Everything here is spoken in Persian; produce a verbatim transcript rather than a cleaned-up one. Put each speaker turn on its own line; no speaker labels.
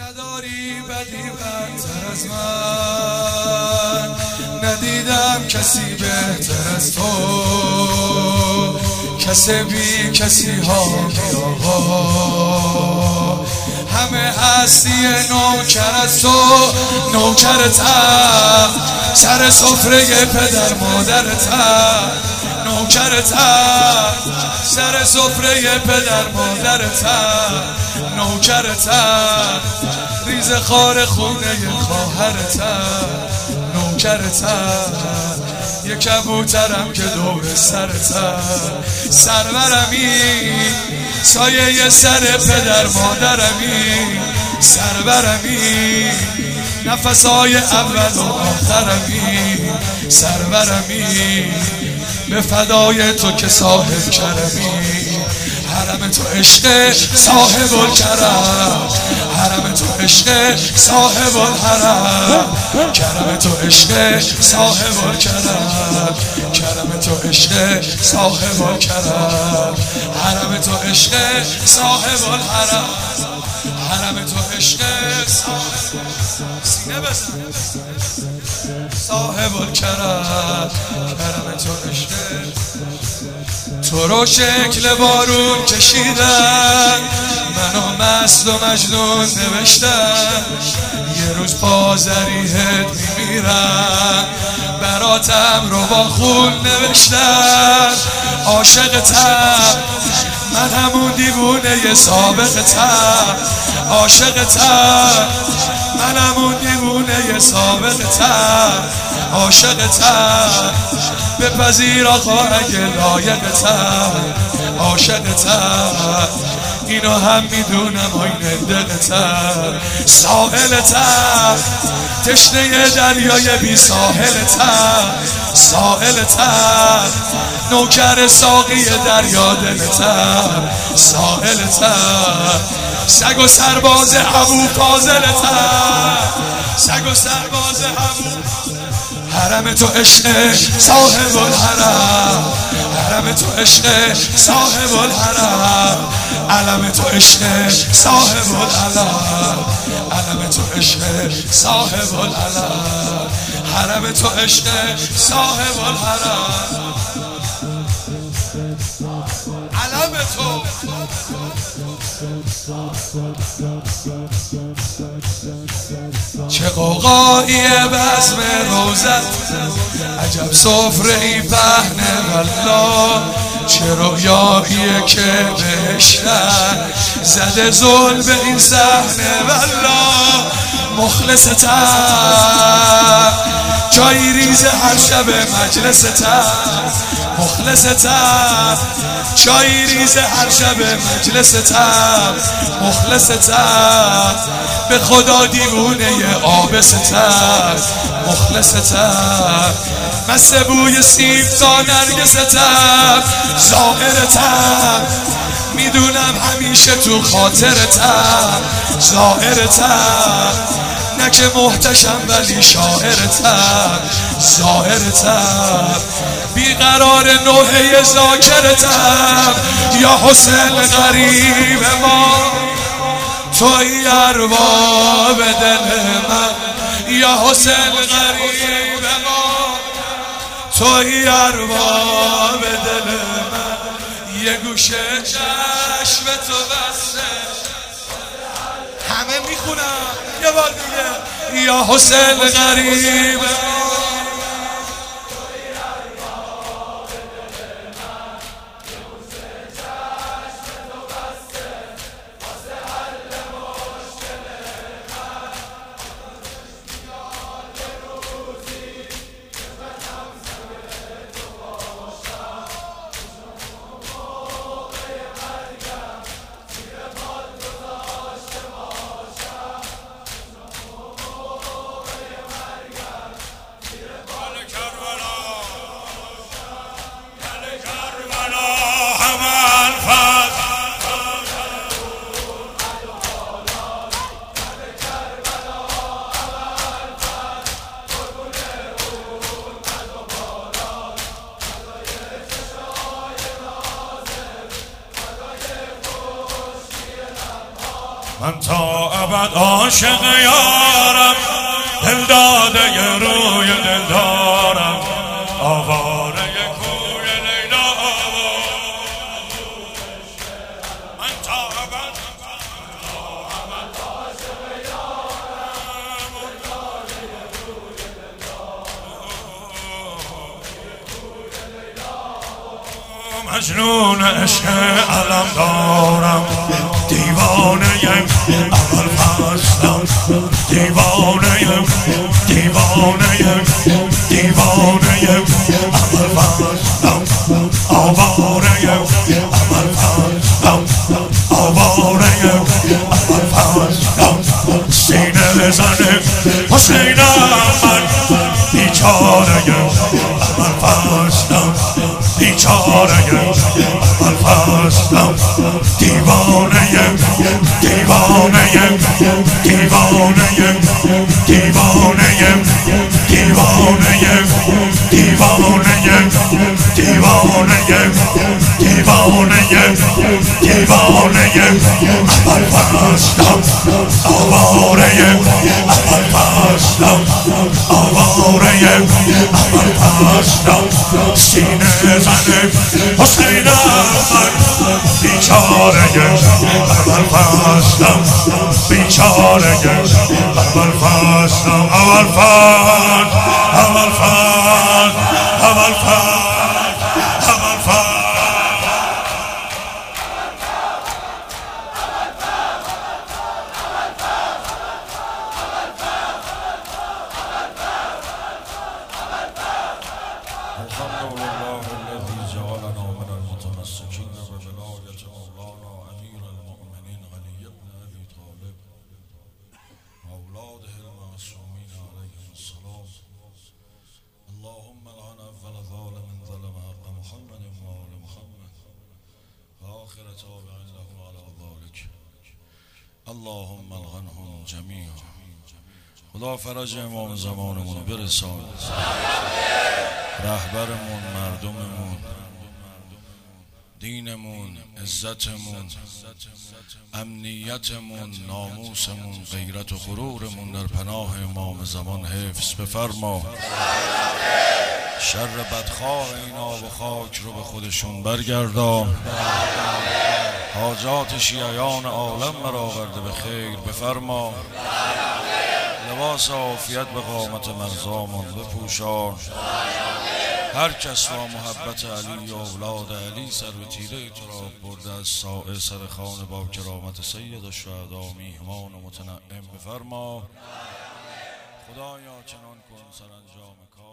نداری بدی بدتر از من، ندیدم کسی بهتر از تو، کسی بی کسی ها آقا، همه هستی نوکر از تو، نوکرتم سر سفره پدر مادرتم، نوکرتم سر سفره پدر مادرتم، نوکرتم ریز خار خونه خواهرتم، نوکرتم یک کبوترم که دور سرتم، سرورمی سایه سر پدر مادرمی، سرورمی نفسای اول و آخرمی، سرورمی به فدای تو که صاحب کرمی، حرم تو عشق صاحب الکرم، حرم تو عشق صاحب الحرم، کرم تو عشق صاحب الکرم، کرم تو عشق صاحب الکرم، حرم تو عشق صاحب الحرم، حرم تو عشق سینه بزن صاحب الکرم، کرم تو عشق. تو رو شکل بارون کشیدن، منو مست و مجنون نوشتن، یه روز پازریحت میمیرم، براتم رو با خون نوشتن، عاشقتم من همون دیوونه سابقتم، عاشقتم من همون دیوونه سابقتم، عاشقتم بپذیر آقا اگه لایقتم، عاشقتم اینو هم میدونم آینه دقتم، ساحلتم تشنه دریای بی ساحلتم، ساحلتم نوکر ساقی دریا دلتم، ساحلتم سگ و سرباز ابو فاضلتم، سگ و سرباز ابو، حرم تو عشق صاحب الحرم، حرم تو عشق صاحب الحرم، علم تو عشق صاحب العلم، علم تو عشق صاحب العلم، حرم تو عشق صاحب الحرم، علم تو. چه قوقایی بزم روزت، عجب سفره ای پهن والله، چه رویاییه که بهشتن زده ظلم به این صحنه والله، مخلصتم جایی ریز هر شب مجلستم، مخلصتم جایی ریز هر شب مجلستم، مخلصتم به خدا دیوونه آبستم، مخلصتم مست بوی سیب تا نرگستم، ظاهرتم میدونم همیشه تو خاطرتم، ظاهرتم نه که محتشم ولی شاعرتم، ظاهرتم بیقرار نوحه ذاکرتم، یا حسین غریب ما توی ارباب دل من، یا حسین غریب ما توی ارباب دل من، یه گوشه چشم تو بسته، همه میخونم یه بار دیگه، یا حسین غریب من تا ابد عاشق یارم، دل داده ی روی دل دارم، آواره کوی لیلا. من تا ابد عاشق یارم، مجنون عشق علم دارم، دیوانه اول فصلم، دیوانه دیوانه دیوانه اول فصلم، آواره اول فصلم، آواره اول فصلم. سینه بزنه حسینم من، بیچاره اول فصلم، بیچاره اول فصلم. دیوانه دیوانه دیوانه دیوانه دیوانه دیوانه دیوانه دیوانه دیوانه اول فصلم، آواره اول فصلم، آواره اول فصلم. سینه زنه حسینم من، بیچاره اول فصلم، بیچاره اول فصلم. اول فصل اول فصل اول فصل اول فصل. الحمد لله الذي جعلنا من المتمسكين بولاية مولانا أمير المؤمنين علي بن أبي طالب وأولاده المعصومين عليهم السلام. اللهم لعن أول ظالم ظلم حق محمد وآل محمد وآخر تابع له على ذلك. اللهم لعنهم جميعا. خدا فرج امام زمانمون برسان، رهبرمون، مردممون، دینمون، عزتمون، امنیتمون، ناموسمون، غیرت و غرورمون در پناه امام زمان حفظ بفرما. شر بدخواه این آب و خاک رو به خودشون برگردان. حاجات شیعیان عالم برآورده به خیر بفرما. لباس عافیت به قامت مرزامون بپوشان. هر کس را محبت علی و اولاد علی سر به تیره تراب برده از سائر سر خانه با کرامت سید الشهدا میهمان و متنعم بفرما. خدایا چنان کن سرانجام کار